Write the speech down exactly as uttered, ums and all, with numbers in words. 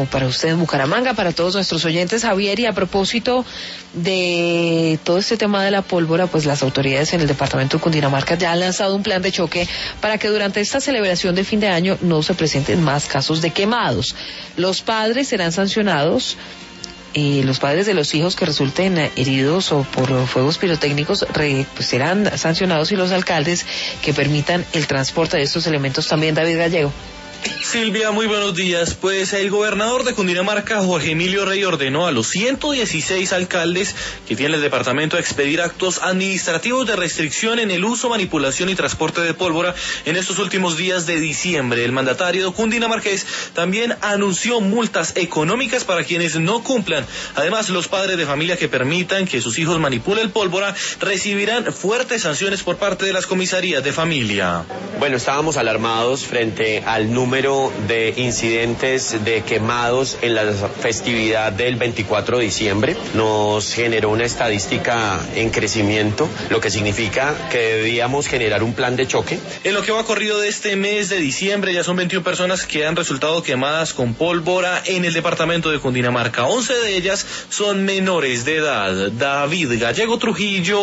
bueno para usted en Bucaramanga, para todos nuestros oyentes, Javier. Y a propósito de todo este tema de la pólvora, pues las autoridades en el departamento de Cundinamarca ya han lanzado un plan de choque para que durante esta celebración de fin de año no se presenten más casos de quemados. Los padres serán sancionados. Eh, los padres de los hijos que resulten heridos o por fuegos pirotécnicos re, pues serán sancionados, y los alcaldes que permitan el transporte de estos elementos también. David Gallego. Silvia, muy buenos días. Pues el gobernador de Cundinamarca, Jorge Emilio Rey, ordenó a los ciento dieciséis alcaldes que tiene el departamento a expedir actos administrativos de restricción en el uso, manipulación y transporte de pólvora en estos últimos días de diciembre. El mandatario cundinamarqués también anunció multas económicas para quienes no cumplan. Además, los padres de familia que permitan que sus hijos manipulen pólvora recibirán fuertes sanciones por parte de las comisarías de familia. Bueno, estábamos alarmados frente al número de incidentes de quemados en la festividad del veinticuatro de diciembre. Nos generó una estadística en crecimiento, lo que significa que debíamos generar un plan de choque. En lo que va corrido de este mes de diciembre, ya son veintiuna personas que han resultado quemadas con pólvora en el departamento de Cundinamarca. once de ellas son menores de edad. David Gallego Trujillo.